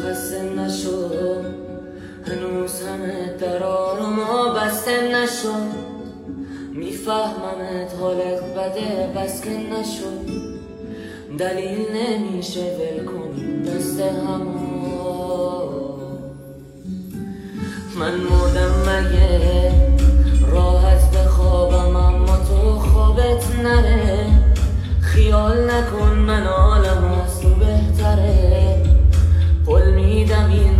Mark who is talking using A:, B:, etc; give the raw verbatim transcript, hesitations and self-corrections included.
A: خسته نشو، هنوز همه درار ما بسته نشو. میفهممت حالت بده بس که نشو، دلیل نمیشه ول کنیم دست همو. من مردم مگه راحت بخوابم اما تو خوابت نره. خیال نکن من عالم از تو بهتره، قول میدم این